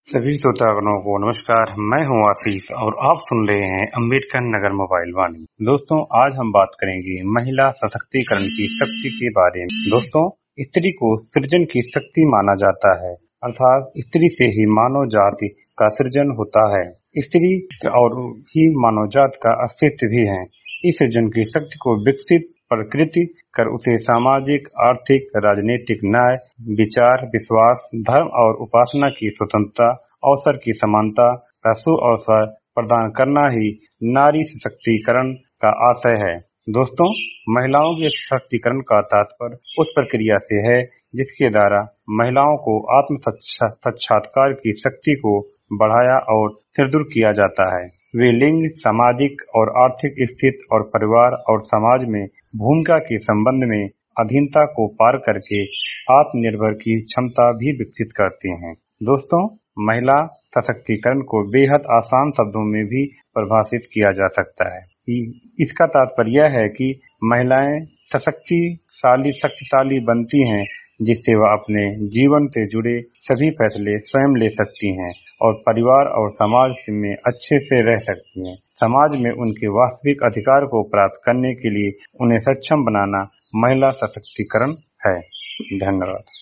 सभी श्रोतागणों को नमस्कार। मैं हूं आशीष और आप सुन रहे हैं अम्बेडकर नगर मोबाइल वाणी। दोस्तों, आज हम बात करेंगे महिला सशक्तिकरण की शक्ति के बारे में। दोस्तों, स्त्री को सृजन की शक्ति माना जाता है, अर्थात स्त्री से ही मानव जाति का सृजन होता है। स्त्री और ही मानव जाति का अस्तित्व भी है। इस सृजन की शक्ति को विकसित प्रकृति कर उसे सामाजिक, आर्थिक, राजनीतिक न्याय, विचार, विश्वास, धर्म और उपासना की स्वतंत्रता, अवसर की समानता का सुअवसर प्रदान करना ही नारी सशक्तिकरण का आशय है। दोस्तों, महिलाओं के सशक्तिकरण का तात्पर्य उस प्रक्रिया से है जिसके द्वारा महिलाओं को आत्म साक्षात्कार की शक्ति को बढ़ाया और सुदृढ़ किया जाता है। वे लिंग, सामाजिक और आर्थिक स्थिति और परिवार और समाज में भूमिका के संबंध में अधीनता को पार करके आत्मनिर्भर की क्षमता भी विकसित करते हैं। दोस्तों, महिला सशक्तिकरण को बेहद आसान शब्दों में भी परिभाषित किया जा सकता है। इसका तात्पर्य यह है कि महिलाएं शक्तिशाली बनती हैं, जिससे वह अपने जीवन से जुड़े सभी फैसले स्वयं ले सकती हैं और परिवार और समाज में अच्छे से रह सकती हैं। समाज में उनके वास्तविक अधिकार को प्राप्त करने के लिए उन्हें सक्षम बनाना महिला सशक्तिकरण है। धन्यवाद।